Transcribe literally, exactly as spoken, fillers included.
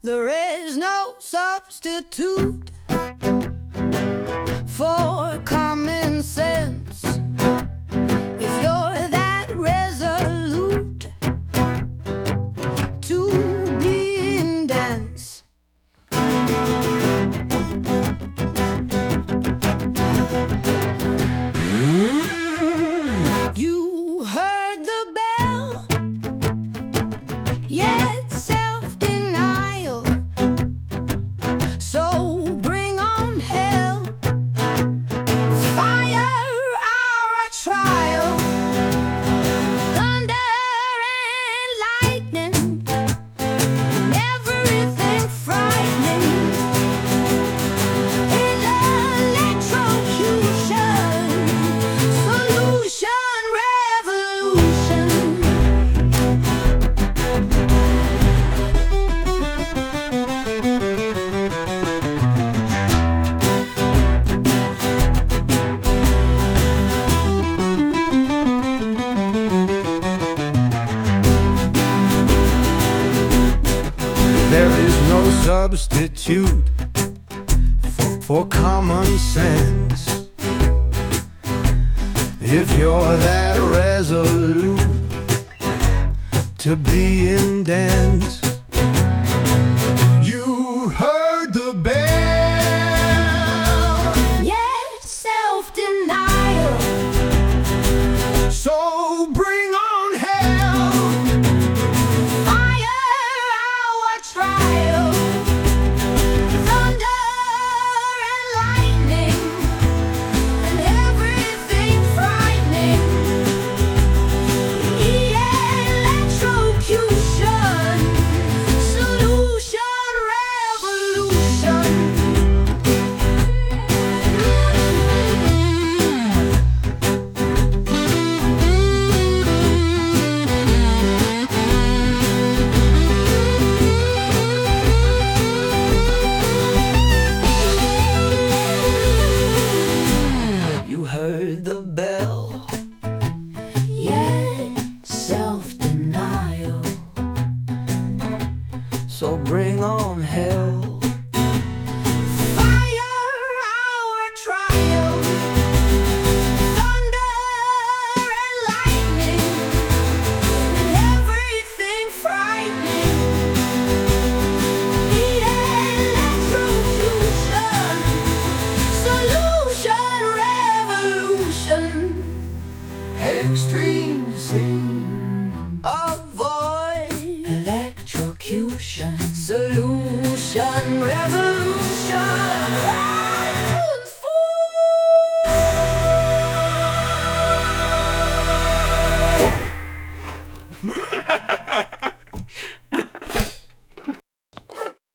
There is no substitute for common sense. If you're that resolute to be in dance, you heard the bell, yet self-denial. So bring on hell, fire our trial, thunder and lightning, everything frightening, electrocution, solution, revolution. There is no substitute for, for common sense. If you're that resolute to be in dance, you heard the bell, Yet self-denial. so bring on hell, Fire our trial, thunder and lightning, and everything frightening, electrocution, solution, revolution. you heard the bell, Yet self-denial. so bring on hell, Fire our trial, thunder and lightning, and everything frightening, electrocution, solution, revolution. extreme scene. Avoid electrocution, solution, revolution.